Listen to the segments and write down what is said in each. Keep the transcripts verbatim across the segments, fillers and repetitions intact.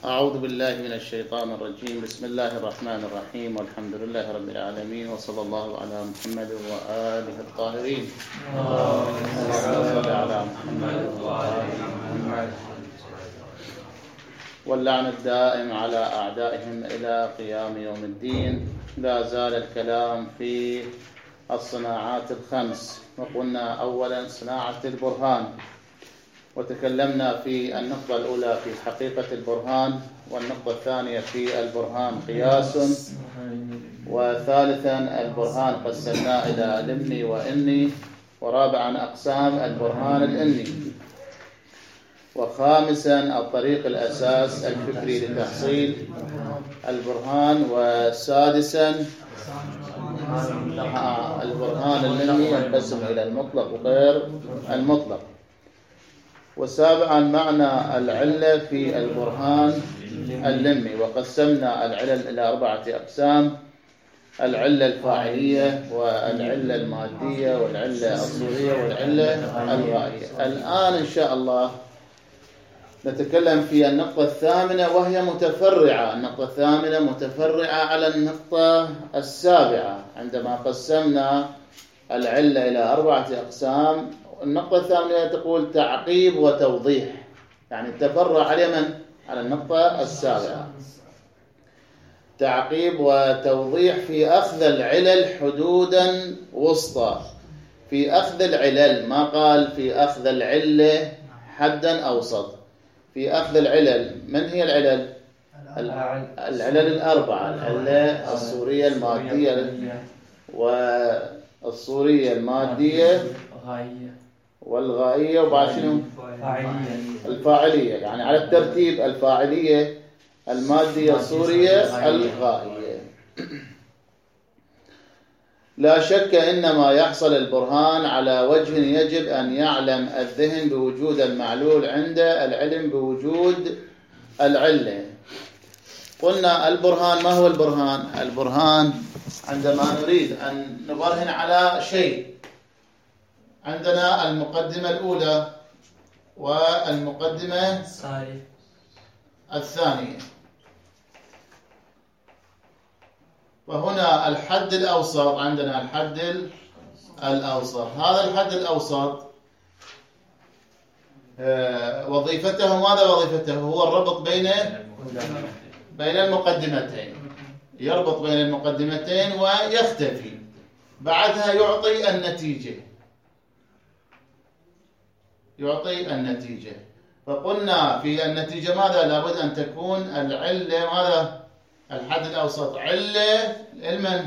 أعوذ بالله من الشيطان الرجيم. بسم الله الرحمن الرحيم، والحمد لله رب العالمين، وصلى الله على محمد وآله الطاهرين. اللهم صل على محمد وآل محمد. واللعن الدائم على أعدائهم إلى قيام يوم الدين. لا زال الكلام في الصناعات الخمس، وقلنا أولا صناعة البرهان، وتكلمنا في النقطة الأولى في حقيقة البرهان، والنقطة الثانية في البرهان قياس، وثالثا البرهان قسمناه إلى لمني وإني، ورابعا أقسام البرهان الإني، وخامسا الطريق الأساس الفكري لتحصيل البرهان، وسادسا البرهان المني ينقسم إلى المطلق وغير المطلق، وسابعا معنى العلة في البرهان اللمي. وقسمنا العلل إلى أربعة أقسام: العلة الفاعلية، والعلة المادية، والعلة الصورية، والعلة الغائية. الآن إن شاء الله نتكلم في النقطة الثامنة، وهي متفرعة. النقطة الثامنة متفرعة على النقطة السابعة. عندما قسمنا العلة إلى أربعة أقسام، النقطة الثامنة تقول تعقيب وتوضيح، يعني تفرع على من؟ على النقطة السابعة. تعقيب وتوضيح في أخذ العلل حدودا وسطى. في أخذ العلل، ما قال في أخذ العلة حدا أوسط. في أخذ العلل، من هي العلل؟ العلل الأربعة: العلة الصورية المادية، والصورية المادية، والغائية، وبعد شنو؟ الفاعلية. يعني على الترتيب: الفاعلية، المادية، الصورية، الغائية. لا شك إنما يحصل البرهان على وجه يجب أن يعلم الذهن بوجود المعلول عند العلم بوجود العلة. قلنا البرهان، ما هو البرهان؟ البرهان عندما نريد أن نبرهن على شيء، عندنا المقدمة الأولى والمقدمة الثانية، وهنا الحد الأوسط. عندنا الحد الأوسط. هذا الحد الأوسط وظيفته ماذا؟ وظيفته هو الربط بين بين المقدمتين، يربط بين المقدمتين ويختفي، بعدها يعطي النتيجة يعطي النتيجة. فقلنا في النتيجة ماذا؟ لابد أن تكون العلة ماذا؟ الحد الأوسط علة لمن؟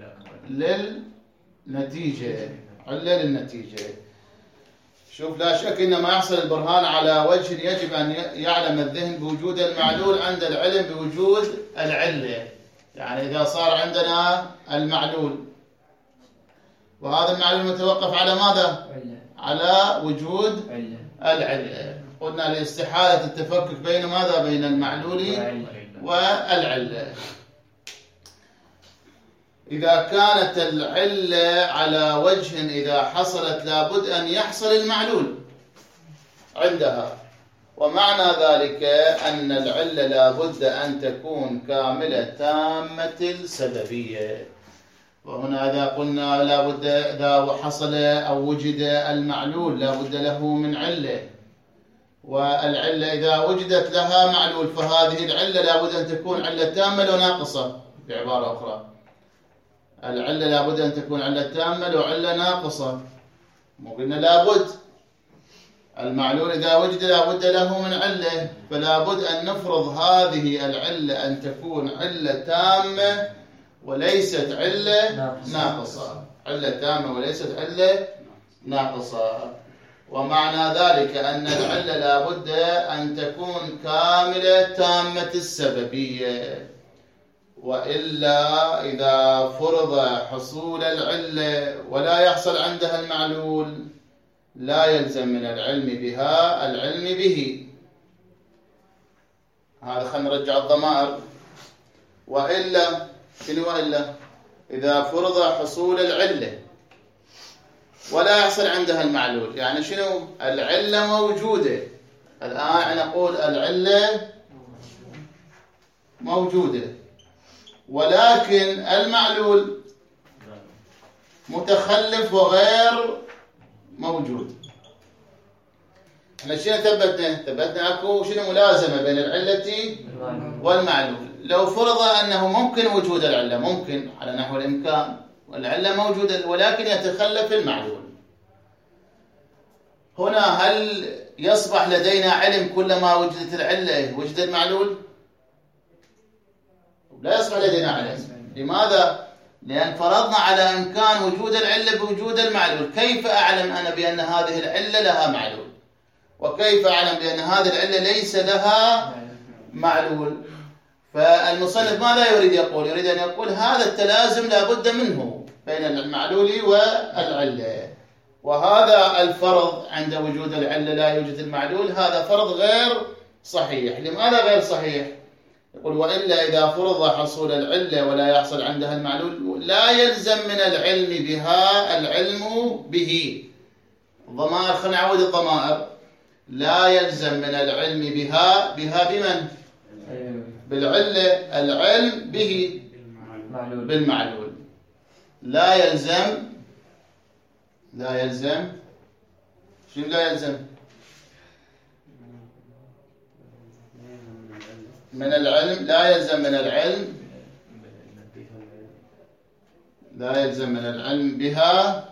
للنتيجة، علة للنتيجة. شوف، لا شك إنما يحصل البرهان على وجه يجب أن يعلم الذهن بوجود المعلول عند العلم بوجود العلة. يعني إذا صار عندنا المعلول، وهذا المعلول متوقف على ماذا؟ على وجود العلة. قلنا لاستحالة التفكك بين ماذا؟ بين المعلول والعلة. إذا كانت العلة على وجه إذا حصلت لابد أن يحصل المعلول عندها، ومعنى ذلك أن العلة لابد أن تكون كاملة تامة السببية. وهنا إذا قلنا لابد إذا حصل أو وجد المعلول لابد له من علة، والعلة إذا وجدت لها معلول فهذه العلة لابد أن تكون علة تامة وناقصة. بعبارة أخرى، العلة لابد أن تكون علة تامة وعلة ناقصة. مو قلنا لابد المعلول إذا وجد لابد له من علة، فلابد أن نفرض هذه العلة أن تكون علة تامة وليست علة ناقصة. علة تامة وليست علة ناقصة. ومعنى ذلك أن العلة لابد أن تكون كاملة تامة السببية، وإلا إذا فرض حصول العلة ولا يحصل عندها المعلول لا يلزم من العلم بها العلم به. هذا خلينا نرجع الضمائر. وإلا شنو؟ وإلا إذا فرض حصول العلة ولا يحصل عندها المعلول، يعني شنو؟ العلة موجودة. الآن نقول العلة موجودة، ولكن المعلول متخلف وغير موجود. احنا شنو ثبتنا؟ ثبتنا اكو شنو ملازمة بين العلة والمعلول. لو فرض انه ممكن وجود العلة، ممكن على نحو الامكان، والعلة موجودة ولكن يتخلف المعلول، هنا هل يصبح لدينا علم كلما وجدت العلة وجد المعلول؟ لا يصبح لدينا علم. لماذا؟ لأن فرضنا على إمكان وجود العلة بوجود المعلول. كيف أعلم أنا بأن هذه العلة لها معلول؟ وكيف أعلم بأن هذه العلة ليس لها معلول؟ فالمصنف ماذا يريد يقول؟ يريد أن يقول هذا التلازم لا بد منه بين المعلول والعلة، وهذا الفرض عند وجود العلة لا يوجد المعلول هذا فرض غير صحيح. لماذا غير صحيح؟ يقول وإلا إذا فرض حصول العلة ولا يحصل عندها المعلول لا يلزم من العلم بها العلم به. الضمائر، خلينا نعود الضمائر. لا يلزم من العلم بها، بها بمن؟ بالعلة، العلم به بالمعلول. لا يلزم، لا يلزم شنو لا يلزم؟ من العلم، لا يلزم من العلم، لا يلزم من العلم بها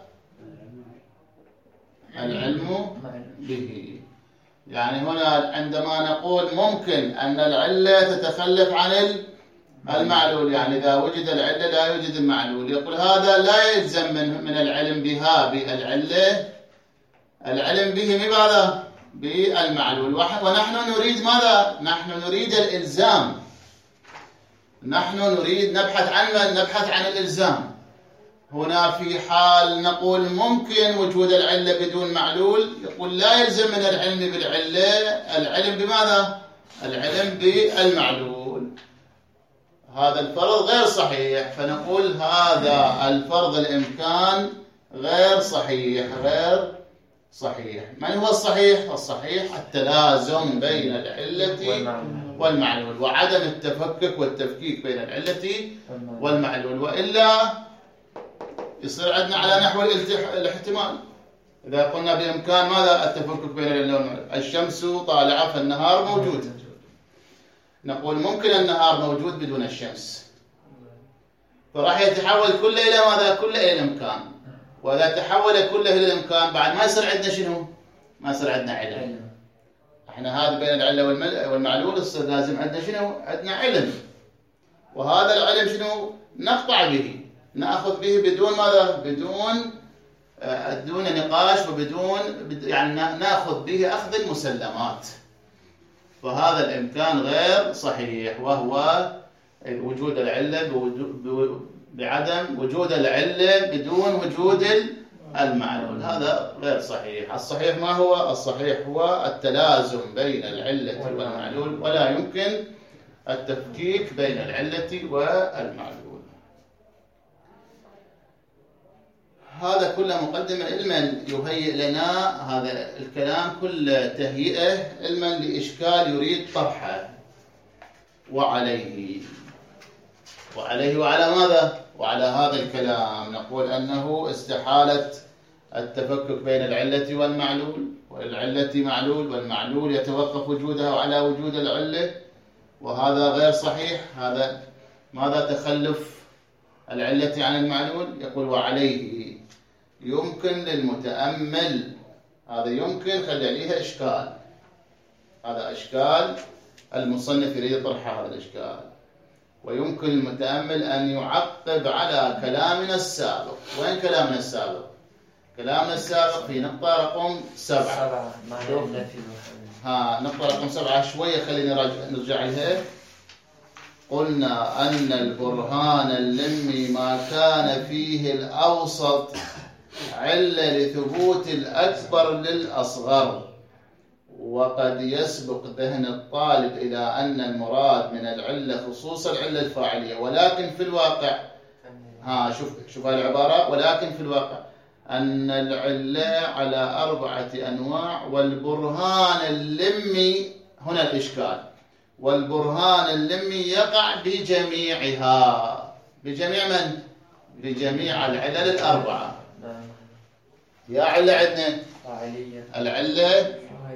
العلم به. يعني هنا عندما نقول ممكن أن العلة تتخلف عن المعلول، يعني إذا وجد العلة لا يوجد المعلول، يقول هذا لا يلزم من من العلم بها بالعلة العلم به بماذا؟ بالمعلول. ونحن نريد ماذا؟ نحن نريد الإلزام، نحن نريد نبحث عن من؟ نبحث عن الإلزام. هنا في حال نقول ممكن وجود العلة بدون معلول، يقول لا يلزم من العلم بالعلة العلم بماذا؟ العلم بالمعلول. هذا الفرض غير صحيح، فنقول هذا الفرض الإمكان غير صحيح، غير صحيح. من هو الصحيح؟ الصحيح التلازم بين العلة والمعلول، وعدم التفكك والتفكيك بين العلة والمعلول، وإلا يصير عندنا على نحو الاحتمال. إذا قلنا بإمكان ماذا؟ التفكك بين العلة والمعلول. الشمس طالعة فالنهار موجود، نقول ممكن النهار موجود بدون الشمس، فراح يتحول كله إلى ماذا؟ كله إلى الإمكان. وإذا تحول كله إلى الإمكان بعد ما يصير عندنا شنو؟ ما يصير عندنا علم. احنا هذا بين العلة والمعلول يصير لازم عندنا شنو؟ عندنا علم، وهذا العلم شنو؟ نقطع به، نأخذ به بدون ماذا؟ بدون دون نقاش وبدون يعني نأخذ به أخذ المسلمات. فهذا الإمكان غير صحيح، وهو وجود العلة بعدم وجود العلة بدون وجود المعلول، هذا غير صحيح. الصحيح ما هو؟ الصحيح هو التلازم بين العلة والمعلول، ولا يمكن التفكيك بين العلة والمعلول. هذا كله مقدمة علما يهيئ لنا هذا الكلام كله تهيئة علما لإشكال يريد طرحه. وعليه وعليه وعلى ماذا؟ وعلى هذا الكلام نقول أنه استحالة التفكك بين العلة والمعلول، والعلة معلول، والمعلول يتوقف وجوده على وجود العلة، وهذا غير صحيح. هذا ماذا؟ تخلف العلة عن المعلول. يقول وعليه يمكن للمتأمل، هذا يمكن خلي عليها إشكال، هذا إشكال المصنف يريد طرح هذا الإشكال. ويمكن للمتأمل أن يعقب على كلامنا السابق. وين كلامنا السابق؟ كلامنا السابق في نقطة رقم سبعة. ها نقطة رقم سبعة شوية خلينا نرجع لها. قلنا أن البرهان اللمي ما كان فيه الأوسط علة لثبوت الأكبر للأصغر، وقد يسبق ذهن الطالب إلى أن المراد من العلة خصوص العلة الفاعلية، ولكن في الواقع ها شوف شوف هاي العبارة، ولكن في الواقع أن العلة على أربعة أنواع، والبرهان اللمي هنا الإشكال. والبرهان اللمي يقع بجميعها. بجميع من؟ بجميع العلل الأربعة. يا علة عندنا العلة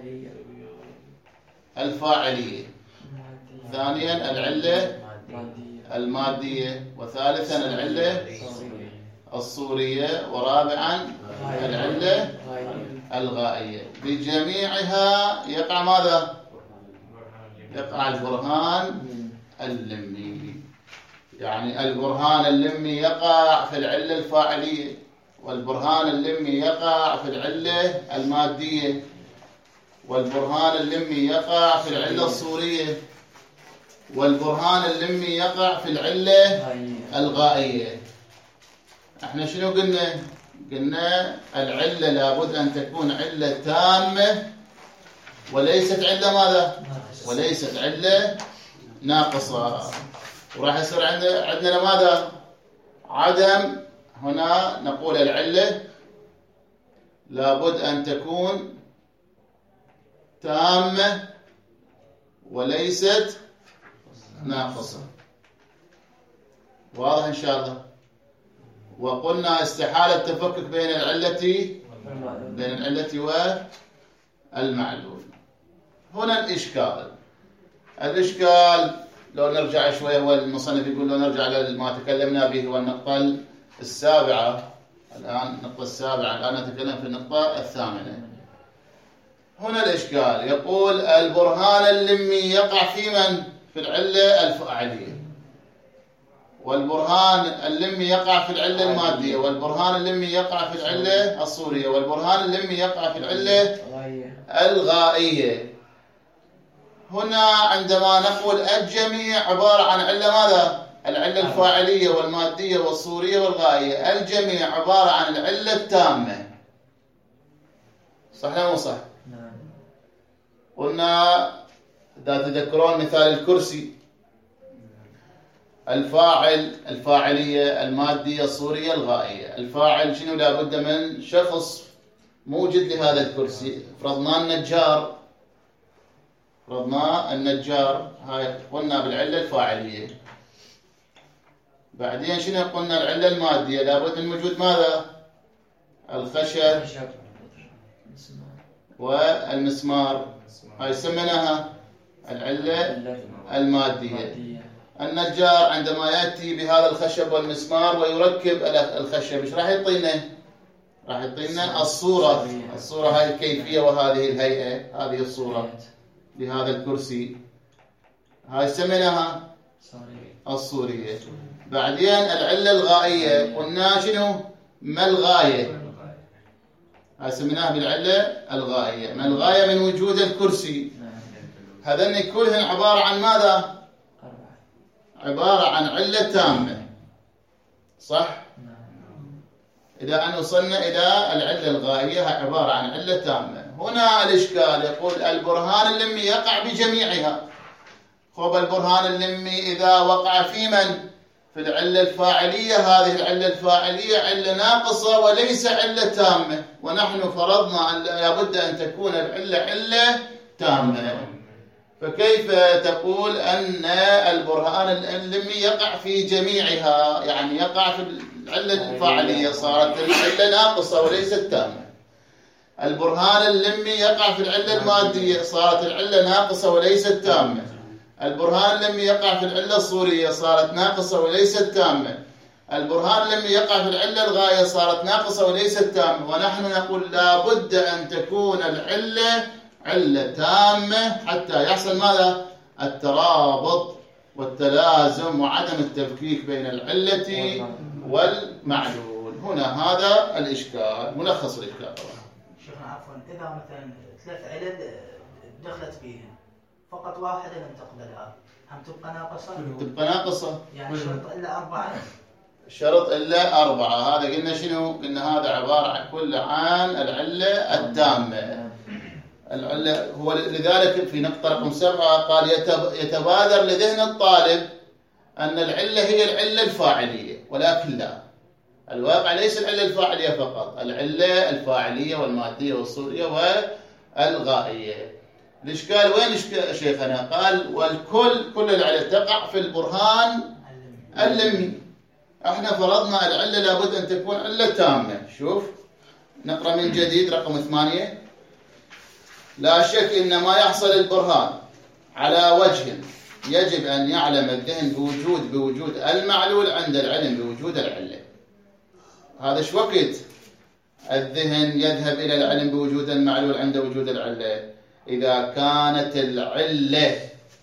الفاعلية، ثانيا العلة المادية، وثالثا العلة الصورية، ورابعا العلة الغائية. بجميعها يقع ماذا؟ يقع البرهان اللمي. يعني البرهان اللمي يقع في العلة الفاعلية، والبرهان اللمي يقع في العلة المادية، والبرهان اللمي يقع في العلة الصورية، والبرهان اللمي يقع في العلة الغائية. احنا شنو قلنا؟ قلنا العلة لابد أن تكون علة تامة وليست علة ماذا؟ وليست علة ناقصة. وراح يصير عندنا عندنا ماذا؟ عدم. هنا نقول العلة لابد أن تكون تامة وليست ناقصة. واضح إن شاء الله. وقلنا استحالة التفكك بين العلة بين العلة والمعلول. هنا الإشكال الإشكال لو نرجع شوية، هو المصنف يقول لو نرجع لما تكلمنا به هو النقطة السابعة. الآن النقطة السابعة، الآن نتكلم في النقطة الثامنة. هنا الإشكال يقول البرهان اللمي يقع في من؟ في العلة الفاعلية، والبرهان اللمي يقع في العلة المادية، والبرهان اللمي يقع في العلة الصورية، والبرهان اللمي يقع في العلة الغائية. هنا عندما نقول الجميع عبارة عن علة ماذا؟ العلة الفاعلية والمادية والصورية والغائية. الجميع عبارة عن العلة التامة. صح ولا مو صح؟ نعم. قلنا إذا تذكرون مثال الكرسي، الفاعل الفاعلية المادية الصورية الغائية. الفاعل شنو؟ لابد من شخص موجد لهذا الكرسي. فرضنا النجار، فرضنا النجار، هاي قلنا بالعلة الفاعلية. بعدين شنو قلنا؟ العلة المادية لابد من وجود ماذا؟ الخشب والمسمار، هاي سميناها العلة المادية. النجار عندما يأتي بهذا الخشب والمسمار ويركب الخشب، ايش راح يعطينا؟ راح يعطينا الصورة. الصورة هاي الكيفية وهذه الهيئة، هذه الصورة لهذا الكرسي، هاي سميناها الصورية. بعدين العلة الغائية قلنا شنو؟ ما الغاية؟ هاي سميناها بالعلة الغائية. ما الغاية من وجود الكرسي؟ هذين كلهن عبارة عن ماذا؟ عبارة عن علة تامة. صح؟ إذا أن وصلنا إلى العلة الغائية عبارة عن علة تامة. هنا الإشكال يقول البرهان اللمي يقع بجميعها. خب البرهان اللمي إذا وقع في من؟ في العلة الفاعلية، هذه العلة الفاعلية علة ناقصة وليس علة تامة، ونحن فرضنا أن لابد أن تكون العلة علة تامة. فكيف تقول أن البرهان اللمي يقع في جميعها؟ يعني يقع في العلة الفاعلية صارت العلة ناقصة وليست تامة. البرهان اللمي يقع في العلة المادية صارت العلة ناقصة وليست تامة. البرهان اللمي يقع في العلة الصورية صارت ناقصة وليست تامة. البرهان اللمي يقع في العلة الغاية صارت ناقصة وليست تامة. ونحن نقول لابد أن تكون العلة علة تامة حتى يحصل ماذا؟ الترابط والتلازم وعدم التفكيك بين العلة والمعلول. هنا هذا الإشكال، ملخص الإشكال. شيخنا عفوا، إذا مثلا ثلاث علل دخلت فيهم فقط واحدة لم تقبلها، هم تبقى ناقصة؟ تبقى ناقصة. يعني شرط إلا أربعة؟ شرط إلا أربعة. هذا قلنا شنو؟ قلنا هذا عبارة عن كل عن العلة التامة. العلة هو لذلك في نقطة رقم سبعة قال يتبادر لذهن الطالب أن العلة هي العلة الفاعلية، ولكن لا، الواقع ليس العلة الفاعلية فقط، العلة الفاعلية والمادية والصورية والغائية. الإشكال وين إشكال شيخنا؟ قال والكل كل العلة تقع في البرهان اللمي. احنا فرضنا العلة لابد أن تكون علة تامة. شوف نقرأ من جديد رقم ثمانية. لا شك إن ما يحصل البرهان على وجه يجب أن يعلم الذهن بوجود بوجود المعلول عند العلم بوجود العلة. هذا شو وقت الذهن يذهب إلى العلم بوجود المعلول عند وجود العلة؟ إذا كانت العلة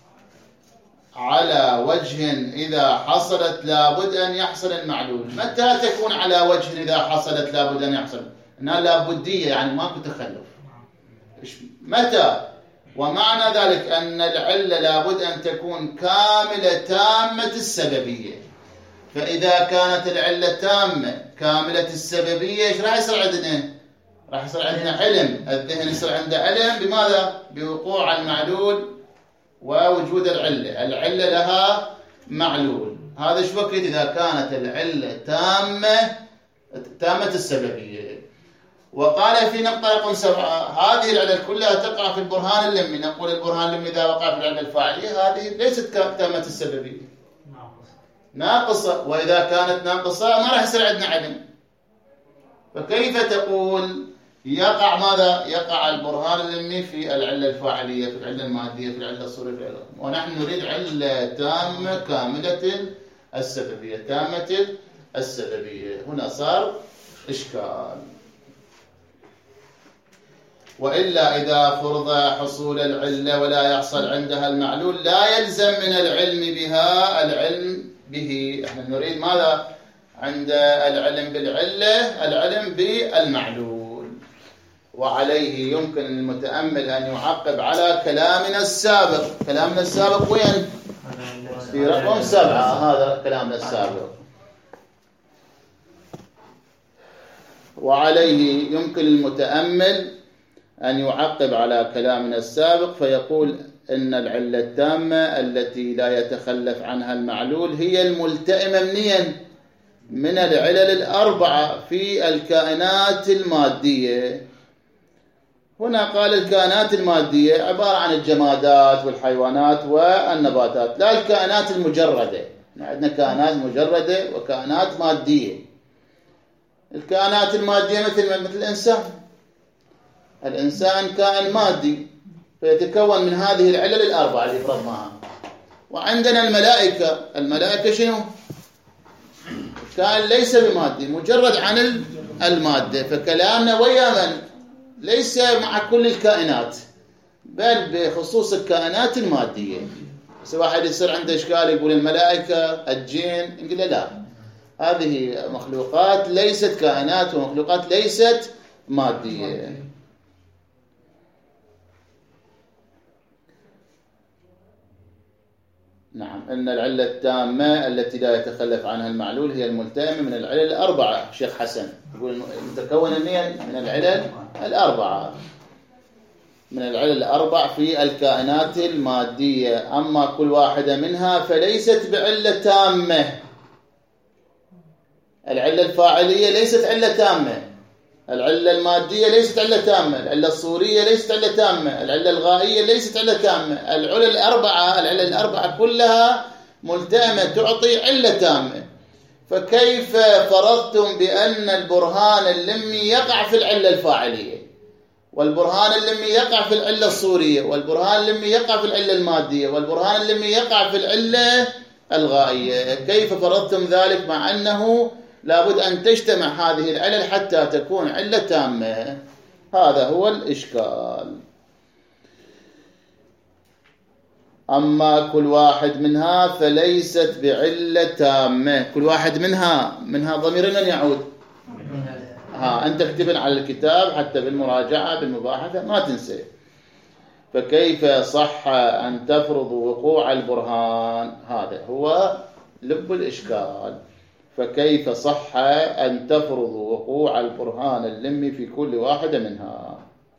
على وجه إذا حصلت لابد أن يحصل المعلول. متى تكون على وجه إذا حصلت لابد أن يحصل؟ إنها لابدية، يعني ماكو تخلف. متى؟ ومعنى ذلك أن العلة لابد أن تكون كاملة تامة السببية. فإذا كانت العلة تامة كاملة السببية إيش راح يصير عندنا؟ راح يصير عندنا علم. الذهن يصير عنده علم بماذا؟ بوقوع المعلول ووجود العلة. العلة لها معلول. هذا شو وقت إذا كانت العلة تامة تامة السببية. وقال في نقطة رقم سبعة هذه العلل كلها تقع في البرهان اللمي. نقول البرهان اللمي إذا وقع في العلة الفاعلية هذه ليست تامة السببية، ناقصة. وإذا كانت ناقصة ما راح يصير عندنا علم. فكيف تقول يقع ماذا؟ يقع البرهان اللمي في العلة الفاعلية، في العلة المادية، في العلة الصورية، في العلة، ونحن نريد علة تامة كاملة السببية، تامة السببية. هنا صار إشكال. وإلا إذا فرض حصول العلة ولا يحصل عندها المعلول لا يلزم من العلم بها العلم به. احنا نريد ماذا عند العلم بالعلة؟ العلم بالمعلول. وعليه يمكن المتأمل أن يعقب على كلامنا السابق. كلامنا السابق وين؟ في رقم سبعة. هذا كلامنا السابق. وعليه يمكن المتأمل أن يعقب على كلامنا السابق فيقول إن العلة التامة التي لا يتخلف عنها المعلول هي الملتئمة منين؟ من العلل الأربعة في الكائنات المادية. هنا قال الكائنات المادية عبارة عن الجمادات والحيوانات والنباتات، لا الكائنات المجردة. عندنا كائنات مجردة وكائنات مادية. الكائنات المادية مثل مثل الإنسان. الإنسان كائن مادي فيتكون من هذه العلل الأربعة اللي فرضناها. وعندنا الملائكة. الملائكة شنو؟ كائن ليس بمادي، مجرد عن المادة. فكلامنا ويا من؟ ليس مع كل الكائنات بل بخصوص الكائنات المادية. بس واحد يصير عنده إشكال يقول الملائكة الجن، نقول له لا، هذه مخلوقات ليست كائنات ومخلوقات ليست مادية. نعم، إن العلة التامة التي لا يتخلف عنها المعلول هي الملتئمة من العلل الأربعة. شيخ حسن يقول متكون من العلل الأربعة، من العلل الأربع في الكائنات المادية. أما كل واحدة منها فليست بعلة تامة. العلة الفاعلية ليست علة تامة، العلة المادية ليست علة تامة، العلة الصورية ليست علة تامة، العلة الغائية ليست علة تامة. العلل الأربعة العلل الأربعة كلها ملتئمة تعطي علة تامة. فكيف فرضتم بأن البرهان اللمي يقع في العلة الفاعلية، والبرهان اللمي يقع في العلة الصورية، والبرهان اللمي يقع في العلة المادية، والبرهان اللمي يقع في العلة الغائية؟ كيف فرضتم ذلك مع أنه لابد أن تجتمع هذه العلل حتى تكون علة تامة؟ هذا هو الإشكال. أما كل واحد منها فليست بعلة تامة. كل واحد منها منها ضمير من يعود؟ ها أنت اكتبن على الكتاب حتى بالمراجعة بالمباحثة ما تنسى. فكيف صح أن تفرض وقوع البرهان؟ هذا هو لب الإشكال. فكيف صح أن تفرض وقوع البرهان اللمي في كل واحدة منها؟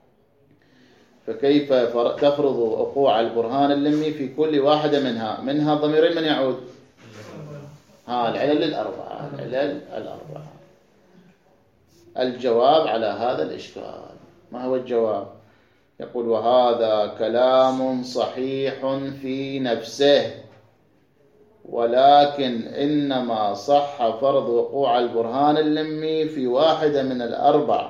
فكيف تفرض وقوع البرهان اللمي في كل واحدة منها؟ منها ضميرين من يعود؟ ها العلل الأربعة. العلل الأربعة. الجواب على هذا الإشكال ما هو الجواب؟ يقول وهذا كلام صحيح في نفسه، ولكن إنما صح فرض وقوع البرهان اللمي في واحدة من الأربع،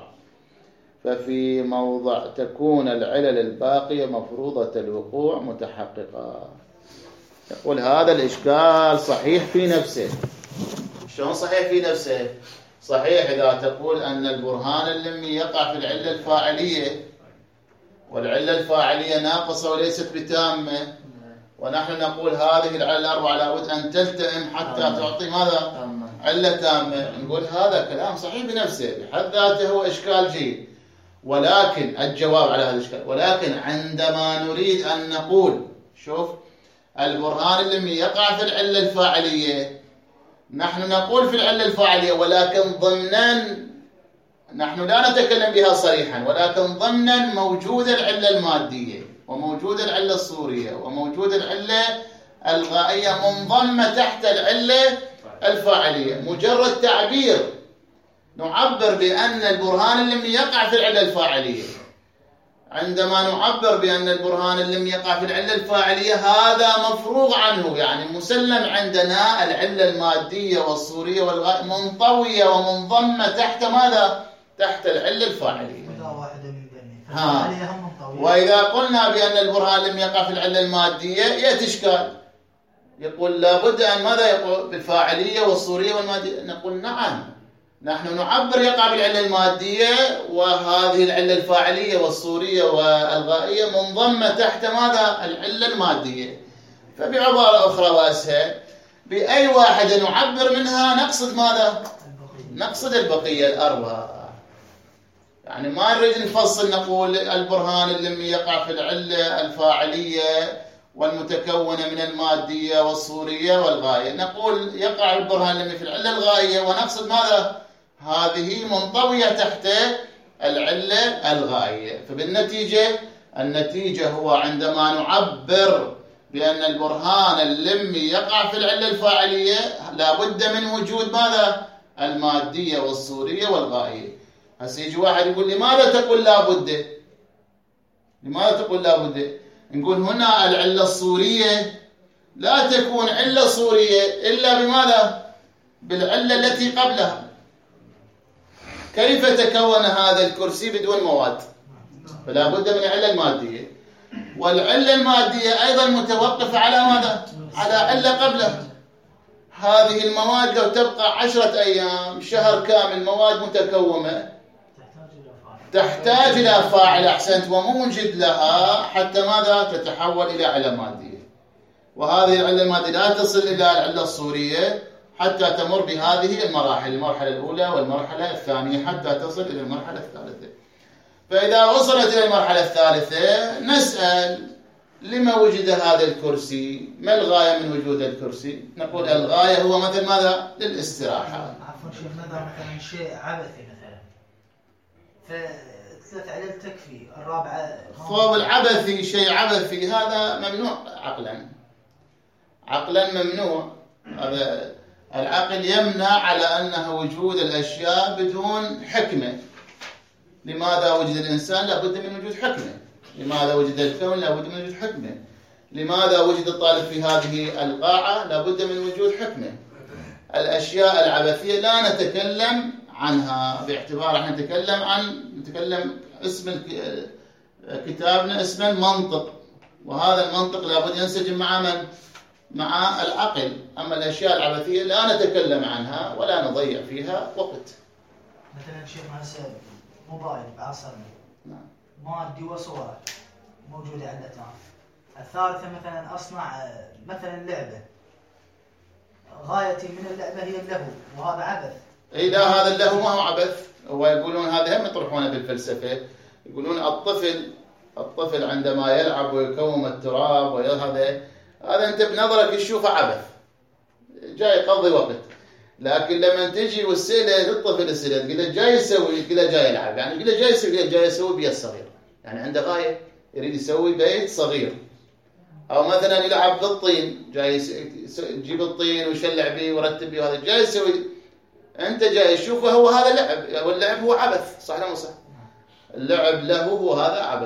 ففي موضع تكون العلل الباقية مفروضة الوقوع متحققة. يقول هذا الإشكال صحيح في نفسه. شلون صحيح في نفسه؟ صحيح إذا تقول أن البرهان اللمي يقع في العلة الفاعلية، والعلة الفاعلية ناقصة وليست بتامة، ونحن نقول هذه العلة الأربعة لابد أن تلتئم حتى تعطي ماذا؟ علة تامة. نقول هذا كلام صحيح بنفسه بحد ذاته، هو إشكال جيد، ولكن الجواب على هذا الإشكال، ولكن عندما نريد أن نقول شوف البرهان اللمي يقع في العلة الفاعلية، نحن نقول في العلة الفاعلية ولكن ضمنا، نحن لا نتكلم بها صريحا، ولكن ضمنا موجود العلة المادية وموجود العلة الصورية وموجود العلة الغائية منضمة تحت العلة الفاعلية. مجرد تعبير نعبر بأن البرهان اللمي يقع في العلة الفاعلية، عندما نعبر بأن البرهان اللمي يقع في العلة الفاعلية هذا مفروغ عنه، يعني مسلم عندنا العلة المادية والصورية والغائية منطوية ومنضمة تحت ماذا؟ تحت العلة الفاعلية. ها. وإذا قلنا بأن البرهان لم يقع في العلة المادية يأتي إشكال، يقول لابد أن ماذا يقول بالفاعلية والصورية والمادية؟ نقول نعم، نحن نعبر يقع بالعلة المادية، وهذه العلة الفاعلية والصورية والغائية منضمة تحت ماذا؟ العلة المادية. فبعبارة أخرى وأسهل، بأي واحدة نعبر منها نقصد ماذا؟ نقصد البقية الأربعة. يعني ما نريد نفصل نقول البرهان اللمي يقع في العلة الفاعلية والمتكونة من المادية والصورية والغائية، نقول يقع البرهان اللمي في العلة الغائية ونقصد ماذا؟ هذه منطوية تحت العلة الغائية. فبالنتيجة النتيجة هو عندما نعبر بأن البرهان اللمي يقع في العلة الفاعلية لابد من وجود ماذا؟ المادية والصورية والغائية. هسه يجي واحد يقول لماذا تقول لابد؟ لماذا تقول لابد؟ نقول هنا العلة الصورية لا تكون علة صورية إلا بماذا؟ بالعلة التي قبلها. كيف تكون هذا الكرسي بدون مواد؟ فلا بد من العلة المادية، والعلة المادية أيضا متوقفة على ماذا؟ على علة قبلها. هذه المواد لو تبقى عشرة أيام شهر كامل مواد متكومة تحتاج إلى فاعل أحسنت وموجد لها حتى ماذا؟ تتحول إلى علة مادية. وهذه العلة المادية لا تصل إلى العلة الصورية حتى تمر بهذه المراحل، المرحلة الأولى والمرحلة الثانية حتى تصل إلى المرحلة الثالثة. فإذا وصلت إلى المرحلة الثالثة نسأل لما وجد هذا الكرسي؟ ما الغاية من وجود الكرسي؟ نقول الغاية هو مثل ماذا؟ للاستراحة. عفوا شيخ، مثلا شيء عبثي مثلا فثلاث علل تكفي، الرابعة فهو العبثي شيء عبثي هذا ممنوع عقلا، عقلا ممنوع. هذا العقل يمنع على أنه وجود الأشياء بدون حكمة. لماذا وجد الإنسان؟ لابد من وجود حكمة. لماذا وجد الكون؟ لابد من وجود حكمة. لماذا وجد الطالب في هذه القاعة؟ لابد من وجود حكمة. الأشياء العبثية لا نتكلم عنها، باعتبار احنا نتكلم عن نتكلم اسم كتابنا اسم المنطق، وهذا المنطق لابد ينسجم مع من؟ مع العقل. أما الأشياء العبثية لا نتكلم عنها ولا نضيع فيها وقت. مثلا شيخ هسه موبايل بعصرنا نعم مادي وصورة موجودة عندنا. الثالثة مثلا أصنع مثلا لعبة، غايتي من اللعبة هي اللهو، وهذا عبث. إيه لا، هذا اللهو ما هو عبث. هو يقولون هذا هم يطرحونه بالفلسفة، يقولون الطفل الطفل عندما يلعب ويكوم التراب وهذا هذا أنت بنظرك تشوفه عبث جاي يقضي وقت، لكن لما تجي والسئلة للطفل السئلة تقول له جاي يسوي، تقول له جاي يلعب، يعني تقول له جاي يسوي جاي يسوي بيت صغير، يعني عنده غاية يريد يسوي بيت صغير. أو مثلا يلعب بالطين، جاي يجيب الطين ويشلع به ويرتب به، هذا جاي يسوي، أنت جاي تشوفه هو هذا لعب، واللعب هو عبث، صح ولا مو صح؟ اللعب له هو هذا عبث.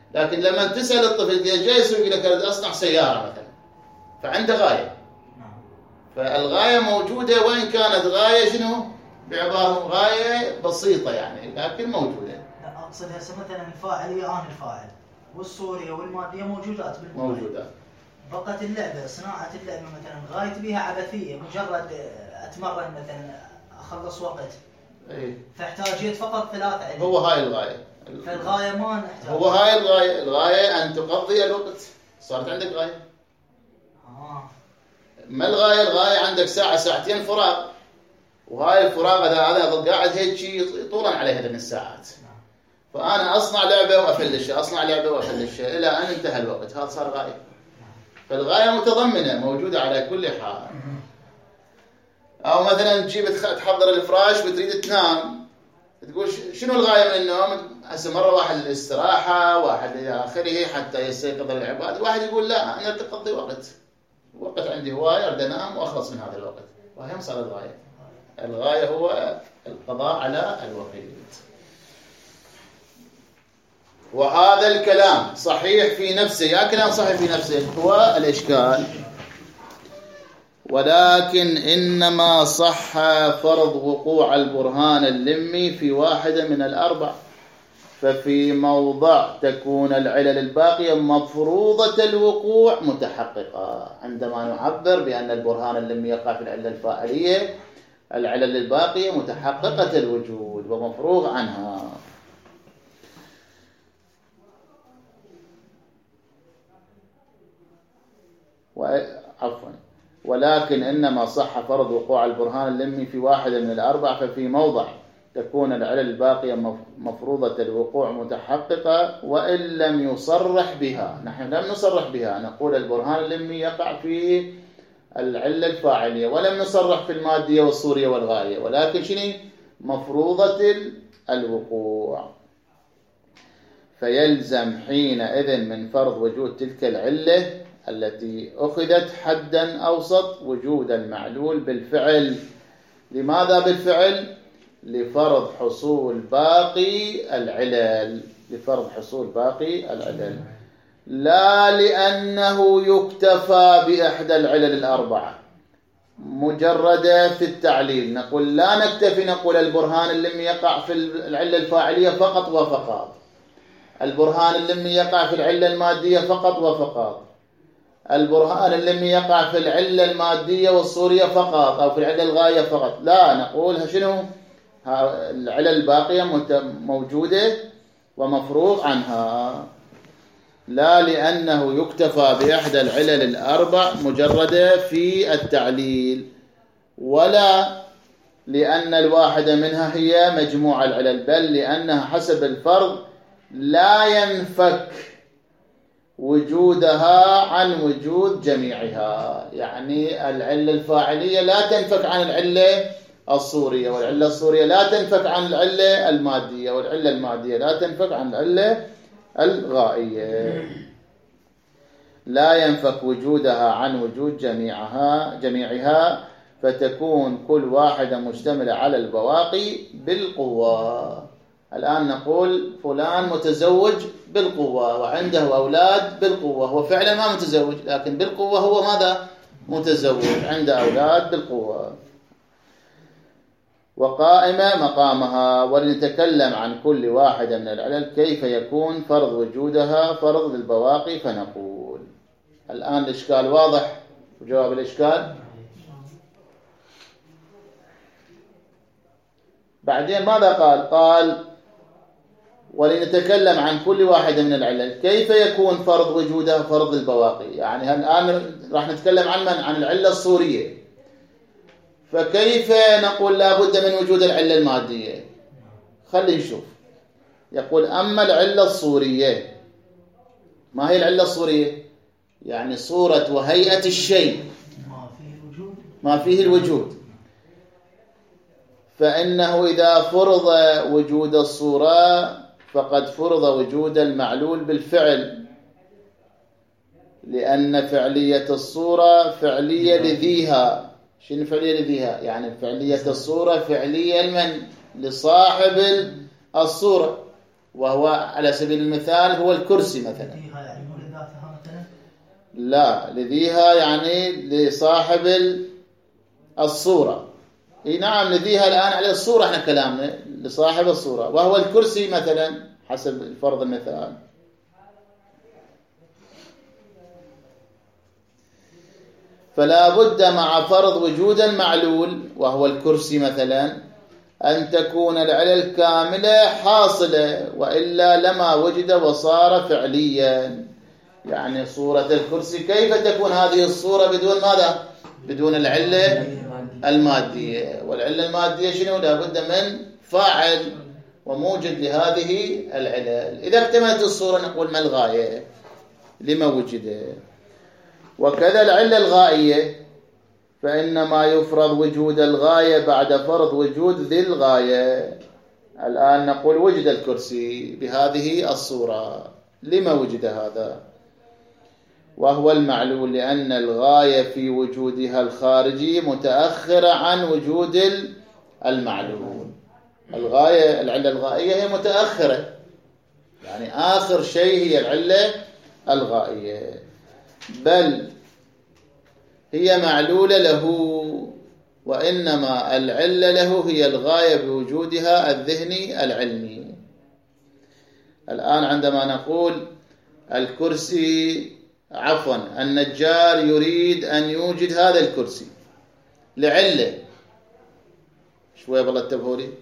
لكن لما تسأل الطفل جاي يسوي لك أريد أصنع سيارة مثلا، فعنده غاية، فالغاية موجودة وإن كانت غاية شنو؟ بعبارة غاية بسيطة يعني، لكن موجودة. لا أقصد هسه مثلا الفاعلية أنا الفاعل والصورية والمادية موجودات بالموضوع. موجودات. بقت اللعبة صناعة اللعبة مثلا غاية بها عبثية، مجرد أتمرن مثلا أخلص وقت. إيه. فاحتاجيت فقط ثلاث علم. هو هاي الغاية. فالغاية ما نحتاج. هو هاي الغاية، الغاية أن تقضي الوقت، صارت عندك غاية. آه. ما الغاية؟ الغاية عندك ساعة ساعتين فراغ، وهاي الفراغ هذا هذا قاعد هيك شيء طولا عليه هذه الساعات. فأنا أصنع لعبة وأفلشها، أصنع لعبة وأفلشها إلى أن انتهى الوقت، هذا صار غاية. فالغاية متضمنة موجودة على كل حال. أو مثلا تجيب تحضر الفراش وتريد تنام، تقول شنو الغاية من النوم؟ هسه مرة واحد للاستراحة، واحد إلى آخره حتى يستيقظ العباد، واحد يقول لا أنا أقضي وقت، وقت عندي هواية أريد أنام وأخلص من هذا الوقت، وهي صار الغاية. الغاية هو القضاء على الوقت. وهذا الكلام صحيح في نفسه، يا كلام صحيح في نفسه هو الإشكال. ولكن إنما صح فرض وقوع البرهان اللمي في واحدة من الأربع، ففي موضع تكون العلل الباقية مفروضة الوقوع متحققة. عندما نعبر بأن البرهان اللمي يقع في العلة الفاعلية، العلل الباقية متحققة الوجود ومفروغ عنها. عفوا ولكن إنما صح فرض وقوع البرهان اللمي في واحدة من الأربع، ففي موضع تكون العلل الباقية مفروضة الوقوع متحققة وإن لم يصرح بها. نحن لم نصرح بها، نقول البرهان اللمي يقع في العلة الفاعلية، ولم نصرح في المادية والصورية والغاية، ولكن شنو مفروضة الوقوع. فيلزم حينئذ من فرض وجود تلك العلة التي أخذت حدا أوسط وجود المعلول بالفعل. لماذا بالفعل؟ لفرض حصول باقي العلل، لفرض حصول باقي العلل، لا لأنه يكتفى بإحدى العلل الأربعة مجردة في التعليل. نقول لا نكتفي نقول البرهان اللمي يقع في العلة الفاعلية فقط وفقط، البرهان اللمي يقع في العلة المادية فقط وفقط، البرهان اللمي يقع في العلة المادية والصورية فقط، أو في العلة الغاية فقط. لا، نقول شنو العلل الباقية موجودة ومفروغ عنها، لا لأنه يكتفى بإحدى العلل الأربع مجردة في التعليل، ولا لأن الواحدة منها هي مجموع العلل، بل لأنها حسب الفرض لا ينفك وجودها عن وجود جميعها. يعني العلة الفاعلية لا تنفك عن العلة الصورية، والعلة الصورية لا تنفك عن العلة المادية، والعلة المادية لا تنفك عن العلة الغائية. لا ينفك وجودها عن وجود جميعها جميعها فتكون كل واحدة مشتملة على البواقي بالقوة. الآن نقول فلان متزوج بالقوة وعنده أولاد بالقوة، هو فعلا ما متزوج، لكن بالقوة هو ماذا؟ متزوج، عنده أولاد بالقوة. وقائمة مقامها. ولنتكلم عن كل واحدة من العلل كيف يكون فرض وجودها فرض للبواقي، فنقول الآن الإشكال واضح وجواب الإشكال. بعدين ماذا قال؟ قال ولنتكلم عن كل واحدة من العلل كيف يكون فرض وجودها فرض البواقي. يعني الآن راح نتكلم عن من؟ عن العلة الصورية. فكيف نقول لا بد من وجود العلة المادية؟ خلي نشوف. يقول أما العلة الصورية، ما هي العلة الصورية؟ يعني صورة وهيئة الشيء ما فيه الوجود. فإنه إذا فرض وجود الصورة فقد فرض وجود المعلول بالفعل، لأن فعلية الصورة فعلية لذيها. شنو فعلية لذيها؟ يعني فعلية الصورة فعلية لمن؟ لصاحب الصورة. وهو على سبيل المثال هو الكرسي مثلا. لذيها يعني مو لذاتها مثلا؟ لا، لذيها يعني لصاحب الصورة. اي نعم، لذيها الآن على الصورة احنا كلامنا لصاحب الصورة، وهو الكرسي مثلا حسب فرض المثال. فلا بد مع فرض وجود المعلول وهو الكرسي مثلا أن تكون العلل كاملة حاصلة، وإلا لما وجد وصار فعليا. يعني صورة الكرسي كيف تكون هذه الصورة بدون ماذا؟ بدون العلة المادية. والعلة المادية شنو؟ لا بد من فاعل وموجد لهذه العلل. إذا اكتملت الصورة نقول ما الغاية لما وجد. وكذا العلة الغائية، فإنما يفرض وجود الغاية بعد فرض وجود ذي الغاية. الآن نقول وجد الكرسي بهذه الصورة، لما وجد هذا؟ وهو المعلول لأن الغاية في وجودها الخارجي متأخرة عن وجود المعلول. الغاية العلة الغائية هي متأخرة، يعني آخر شيء هي العلة الغائية، بل هي معلولة له، وإنما العلة له هي الغاية بوجودها الذهني العلمي. الآن عندما نقول الكرسي عفوا النجار يريد أن يوجد هذا الكرسي لعلة، شوية بالله انتبهوا لي،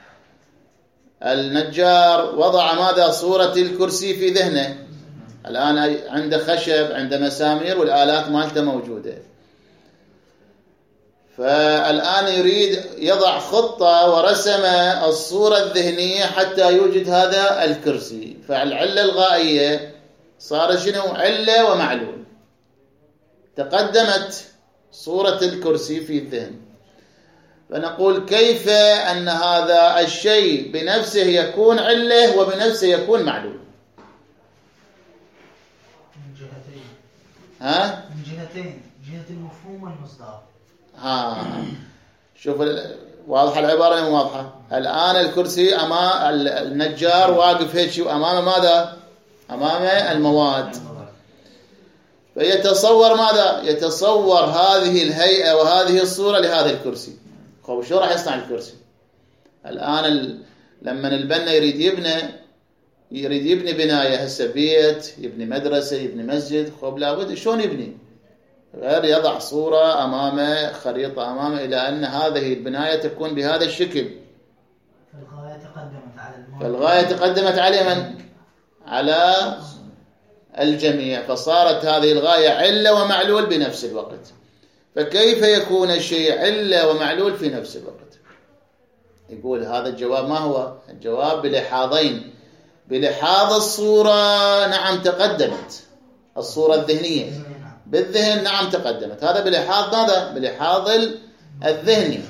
النجار وضع ماذا؟ صورة الكرسي في ذهنه. الآن عنده خشب، عنده مسامير، والآلات مالته موجودة، فالآن يريد يضع خطة ورسم الصورة الذهنية حتى يوجد هذا الكرسي. فالعلة الغائية صار شنو؟ علة ومعلول. تقدمت صورة الكرسي في الذهن، فنقول كيف أن هذا الشيء بنفسه يكون علة وبنفسه يكون معلول؟ من جهتين. ها؟ من جهتين، جهة المفهوم والمصداق. ها شوف واضحة العبارة مو واضحة؟ الآن الكرسي أمام النجار واقف هيك وأمامه ماذا؟ أمامه المواد، فيتصور ماذا؟ يتصور هذه الهيئة وهذه الصورة لهذا الكرسي. خب شو راح يصنع الكرسي؟ الآن ال... لما البنا يريد يبني يريد يبني بناية، هسه بيت، يبني مدرسة، يبني مسجد، خب لابد شلون يبني؟ غير يضع صورة أمامه، خريطة أمامه، إلى أن هذه البناية تكون بهذا الشكل. فالغاية تقدمت على المواد. فالغاية تقدمت على من؟ على الجميع، فصارت هذه الغاية علة ومعلول بنفس الوقت. فكيف يكون الشيء علة ومعلول في نفس الوقت؟ يقول هذا الجواب ما هو؟ الجواب بلحاظين. بلحاظ الصورة نعم تقدمت، الصورة الذهنية بالذهن نعم تقدمت، هذا بلحاظ ماذا؟ بلحاظ الذهني.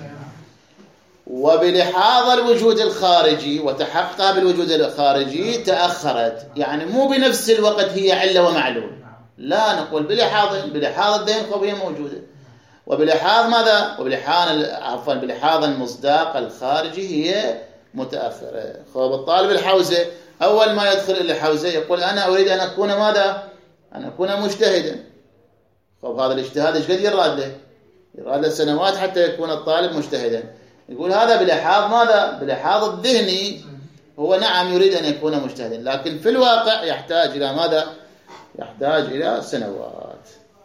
وبلحاظ الوجود الخارجي وتحقق بالوجود الخارجي تأخرت، يعني مو بنفس الوقت هي علة ومعلول، لا، نقول بلحاظ بلحاظ الذهن خب هي موجودة، وبلحاظ ماذا؟ وبلحاظ عفوا بلحاظ المصداق الخارجي هي متأخرة. خب الطالب الحوزة أول ما يدخل إلى الحوزة يقول أنا أريد أن أكون ماذا؟ أن أكون مجتهدا. خب هذا الاجتهاد ايش قد يراد له؟ يراد له سنوات حتى يكون الطالب مجتهدا. يقول هذا بلحاظ ماذا؟ بلحاظ الذهني هو نعم يريد أن يكون مجتهدا، لكن في الواقع يحتاج إلى ماذا؟ يحتاج إلى سنوات.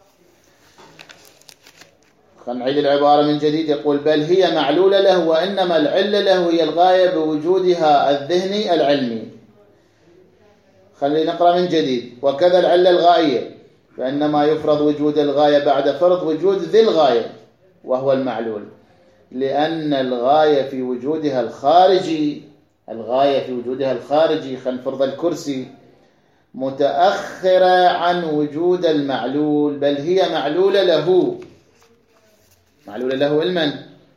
خلينا نعيد العبارة من جديد. يقول بل هي معلولة له، وإنما العلة له هي الغاية بوجودها الذهني العلمي. خلينا نقرأ من جديد. وكذا العلة الغائية، فإنما يفرض وجود الغاية بعد فرض وجود ذي الغاية وهو المعلول، لأن الغاية في وجودها الخارجي الغاية في وجودها الخارجي خلينا نفرض الكرسي متأخرة عن وجود المعلول، بل هي معلولة له. معلولة له المن؟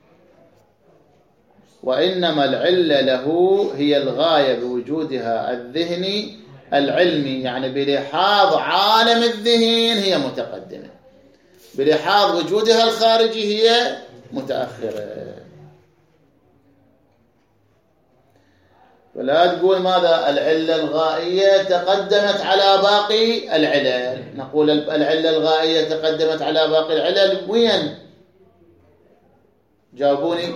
وإنما العلة له هي الغاية بوجودها الذهني العلمي، يعني بلحاظ عالم الذهن هي متقدمة، بلحاظ وجودها الخارجي هي متأخرة. فلا تقول ماذا العلة الغائية تقدمت على باقي العلل. نقول العلة الغائية تقدمت على باقي العلل وين؟ جاوبوني.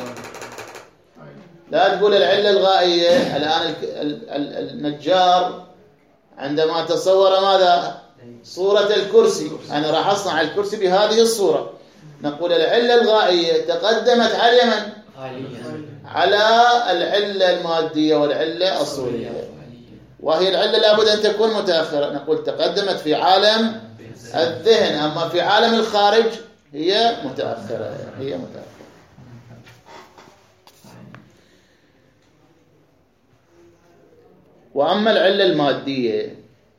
لا تقول العلة الغائية. الآن النجار عندما تصور ماذا؟ صورة الكرسي، أنا راح أصنع الكرسي بهذه الصورة. نقول العلة الغائية تقدمت على من؟ على العلة المادية والعلة الصورية، وهي العلة لابد أن تكون متأخرة. نقول تقدمت في عالم الذهن، أما في عالم الخارج هي متأخرة، هي متأخرة. وأما العلة المادية،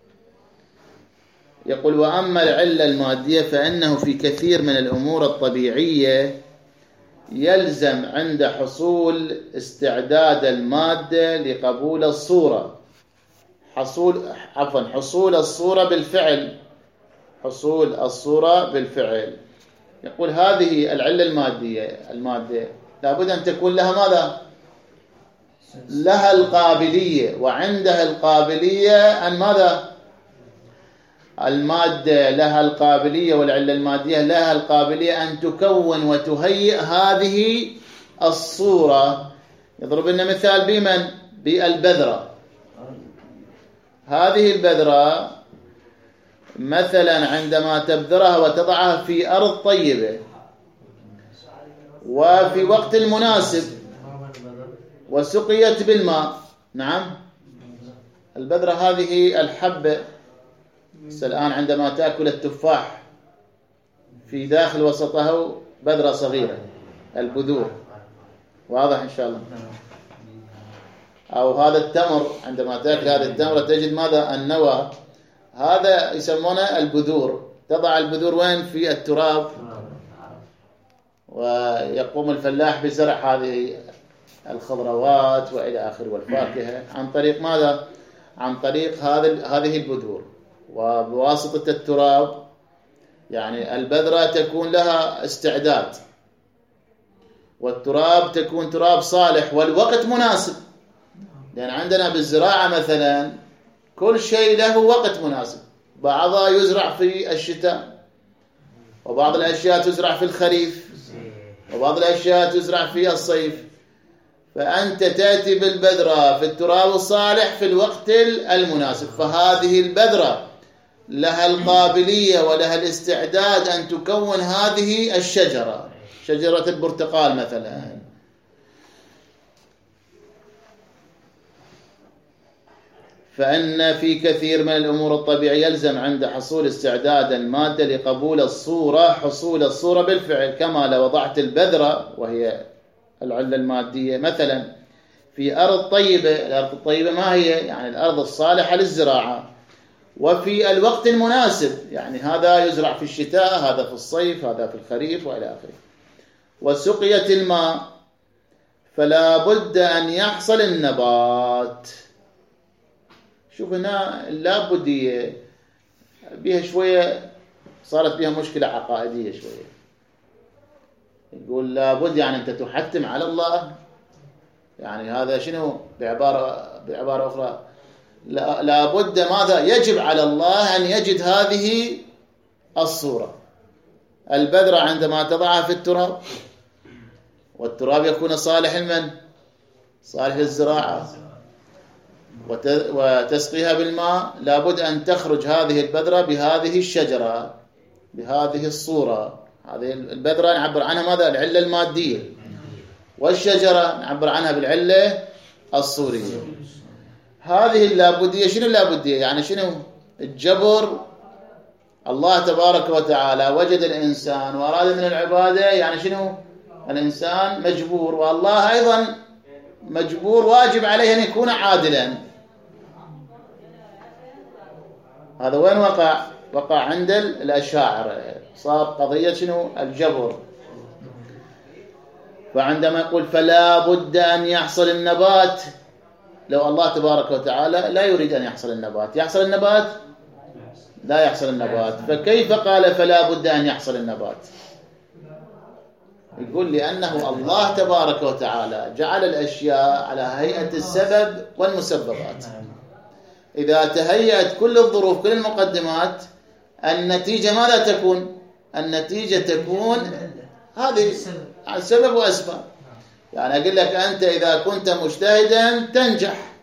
يقول وأما العلة المادية فإنه في كثير من الأمور الطبيعية يلزم عند حصول استعداد المادة لقبول الصورة حصول عفوا حصول الصورة بالفعل حصول الصورة بالفعل. يقول هذه العلة المادية المادة لابد أن تكون لها ماذا؟ لها القابلية، وعندها القابلية أن ماذا؟ المادة لها القابلية والعلة المادية لها القابلية أن تكون وتهيئ هذه الصورة. يضرب لنا مثال بمن؟ بالبذرة. هذه البذرة مثلا عندما تبذرها وتضعها في أرض طيبة وفي وقت المناسب وسقيت بالماء، نعم، البذرة هذه الحبة الآن عندما تأكل التفاح في داخل وسطه بذرة صغيرة، البذور، واضح إن شاء الله. أو هذا التمر عندما تأكل هذا التمر تجد ماذا؟ النوى، هذا يسمونه البذور. تضع البذور وين؟ في التراب، ويقوم الفلاح بزرع هذه الخضروات وإلى آخره والفاكهة عن طريق ماذا؟ عن طريق هذه البذور وبواسطة التراب. يعني البذرة تكون لها استعداد، والتراب تكون تراب صالح والوقت مناسب، لأن عندنا بالزراعة مثلا كل شيء له وقت مناسب. بعضها يزرع في الشتاء، وبعض الأشياء تزرع في الخريف، وبعض الأشياء تزرع في الصيف. فأنت تأتي بالبذرة في التراب الصالح في الوقت المناسب. فهذه البذرة لها القابلية ولها الاستعداد أن تكون هذه الشجرة، شجرة البرتقال مثلا. فإن في كثير من الأمور الطبيعية يلزم عند حصول استعداد المادة لقبول الصورة حصول الصورة بالفعل، كما لو وضعت البذرة وهي العلة المادية مثلا في أرض طيبة. الأرض الطيبة ما هي؟ يعني الأرض الصالحة للزراعة، وفي الوقت المناسب، يعني هذا يزرع في الشتاء، هذا في الصيف، هذا في الخريف وإلى آخره. وسقيت الماء فلا بد أن يحصل النبات. شوف هنا اللابدية بها شوية صارت بها مشكلة عقائدية شوية. يقول لابد، يعني أنت تحتم على الله، يعني هذا شنو؟ بعبارة بعبارة أخرى لا لابد ماذا؟ يجب على الله أن يجد هذه الصورة. البذرة عندما تضعها في التراب، والتراب يكون صالح لمن؟ صالح للزراعة، وتسقيها بالماء، لابد أن تخرج هذه البذرة بهذه الشجرة بهذه الصورة. هذه البذرة نعبر عنها ماذا؟ العلة المادية، والشجرة نعبر عنها بالعلة الصورية. هذه اللابدية شنو اللابدية؟ يعني شنو؟ الجبر. الله تبارك وتعالى وجد الإنسان وأراد من العبادة، يعني شنو؟ الإنسان مجبور، والله أيضا مجبور، واجب عليه أن يكون عادلا. هذا وين وقع؟ وقع عند الأشاعرة، صار قضية شنو؟ الجبر. فعندما يقول فلا بد أن يحصل النبات، لو الله تبارك وتعالى لا يريد أن يحصل النبات، يحصل النبات؟ لا يحصل النبات. فكيف قال فلا بد أن يحصل النبات؟ يقول لأنه الله تبارك وتعالى جعل الأشياء على هيئة السبب والمسببات. إذا تهيأت كل الظروف كل المقدمات النتيجة ماذا تكون؟ النتيجة تكون هذه السبب وأسباب. يعني أقول لك أنت إذا كنت مجتهدا تنجح،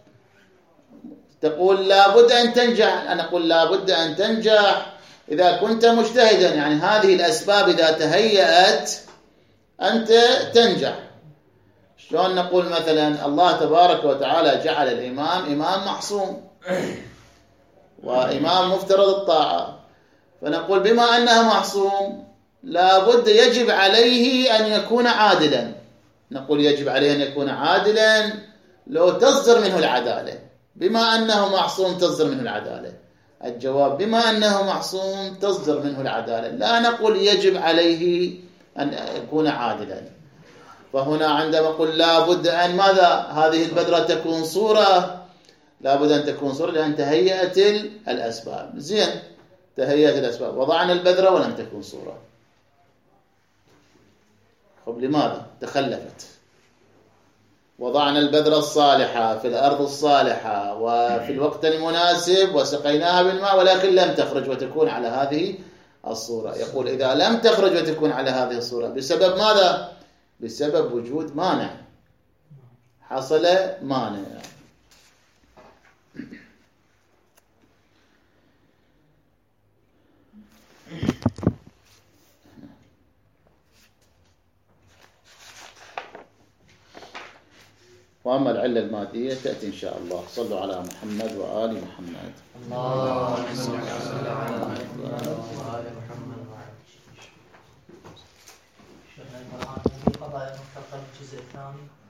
تقول لابد أن تنجح، أنا أقول لابد أن تنجح إذا كنت مجتهدا، يعني هذه الأسباب إذا تهيأت أنت تنجح. شلون نقول مثلا الله تبارك وتعالى جعل الإمام إمام معصوم وإمام مفترض الطاعة، فنقول بما أنه معصوم لابد يجب عليه أن يكون عادلا. نقول يجب عليه أن يكون عادلا لو تصدر منه العدالة. بما أنه معصوم تصدر منه العدالة. الجواب بما أنه معصوم تصدر منه العدالة، لا نقول يجب عليه أن يكون عادلا. فهنا عندما نقول لابد أن ماذا هذه البذرة تكون صورة، لابد أن تكون صورة لأن تهيأت الأسباب. زين، تهيأت الأسباب، وضعنا البذرة ولم تكن صورة. طب لماذا تخلفت؟ وضعنا البذرة الصالحة في الأرض الصالحة وفي الوقت المناسب وسقيناها بالماء ولكن لم تخرج وتكون على هذه الصورة. يقول إذا لم تخرج وتكون على هذه الصورة بسبب ماذا؟ بسبب وجود مانع، حصل مانع. وأما العلة المادية تأتي إن شاء الله. صلوا على محمد وآل محمد. اللهم صل على محمد وآل محمد. شيخنا القرآن في قضايا المنتقل الجزء الثاني.